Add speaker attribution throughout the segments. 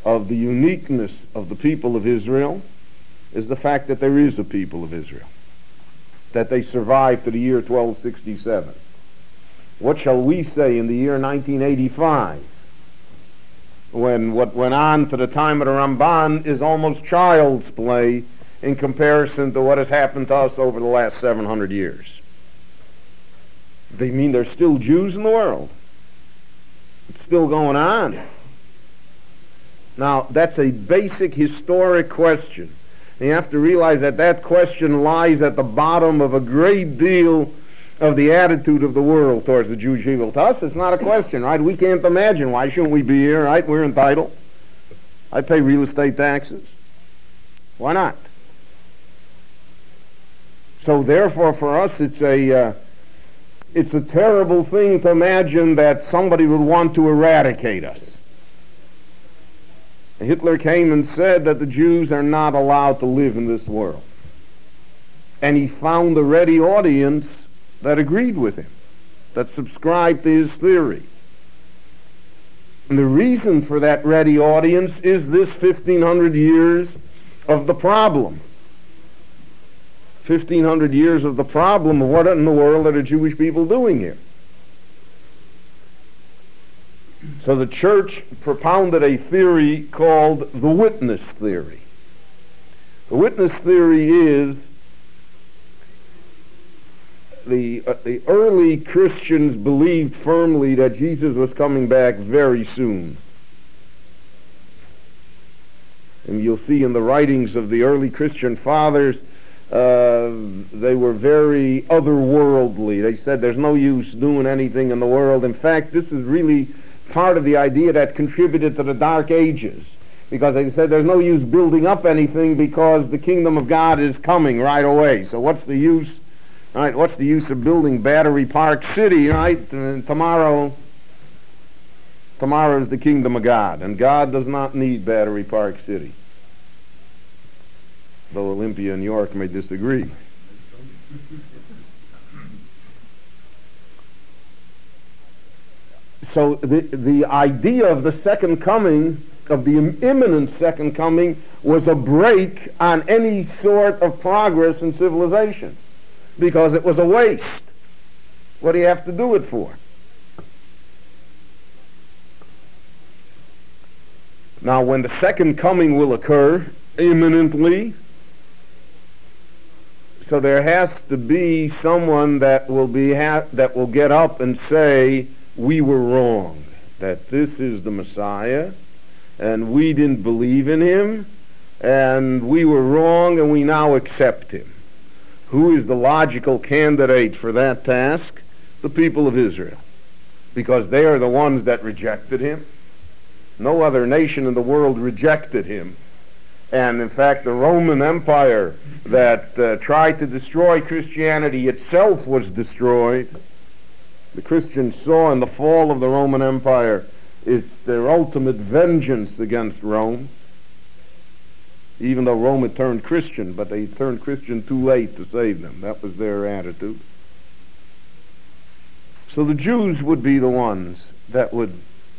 Speaker 1: of the uniqueness of the people of Israel is the fact that there is a people of Israel, that they survived to the year 1267. What shall we say in the year 1985, when what went on to the time of the Ramban is almost child's play in comparison to what has happened to us over the last 700 years? They mean there's still Jews in the world. It's still going on. Now, that's a basic historic question. And you have to realize that that question lies at the bottom of a great deal of the attitude of the world towards the Jewish people. To us, it's not a question, right? We can't imagine. Why shouldn't we be here, right? We're entitled. I pay real estate taxes. Why not? So therefore, for us, it's a terrible thing to imagine that somebody would want to eradicate us. Hitler came and said that the Jews are not allowed to live in this world. And he found a ready audience that agreed with him, that subscribed to his theory. And the reason for that ready audience is this 1,500 years of the problem. 1,500 years of the problem of what in the world are the Jewish people doing here? So the church propounded a theory called the witness theory. The witness theory is the early Christians believed firmly that Jesus was coming back very soon. And you'll see in the writings of the early Christian fathers, they were very otherworldly. They said there's no use doing anything in the world. In fact, this is really part of the idea that contributed to the Dark Ages, because they said there's no use building up anything because the kingdom of God is coming right away. So what's the use, right? What's the use of building Battery Park City, right? Tomorrow is the kingdom of God, and God does not need Battery Park City, though Olympia and New York may disagree. So the idea of the second coming, of the imminent second coming, was a break on any sort of progress in civilization, because it was a waste. What do you have to do it for? Now, when the second coming will occur imminently, so there has to be someone that will get up and say, we were wrong, that this is the Messiah, and we didn't believe in him, and we were wrong, and we now accept him. Who is the logical candidate for that task? The people of Israel, because they are the ones that rejected him. No other nation in the world rejected him. And in fact, the Roman Empire that tried to destroy Christianity itself was destroyed. The Christians saw in the fall of the Roman Empire it's their ultimate vengeance against Rome, even though Rome had turned Christian, but they turned Christian too late to save them. That was their attitude. So the Jews would be the ones that would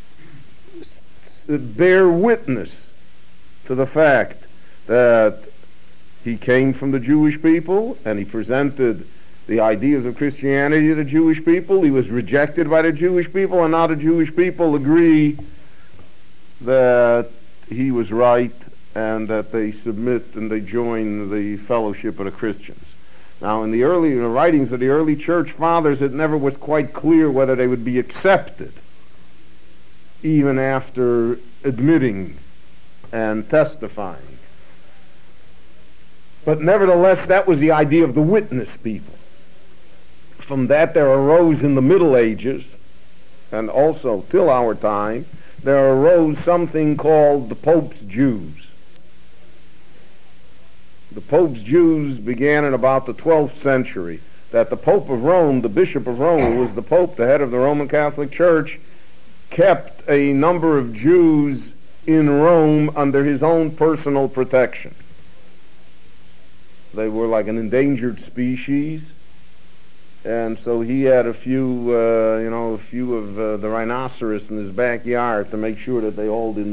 Speaker 1: bear witness to the fact that he came from the Jewish people and he presented the ideas of Christianity to the Jewish people. He was rejected by the Jewish people, and now the Jewish people agree that he was right and that they submit and they join the fellowship of the Christians. Now, in the writings of the early church fathers, it never was quite clear whether they would be accepted, even after admitting and testifying. But nevertheless, that was the idea of the witness people. From that there arose in the Middle Ages, and also till our time, there arose something called the Pope's Jews. The Pope's Jews began in about the 12th century, that the Pope of Rome, the Bishop of Rome, who was the Pope, the head of the Roman Catholic Church, kept a number of Jews in Rome under his own personal protection. They were like an endangered species, and so he had a few of the rhinoceros in his backyard to make sure that they all didn't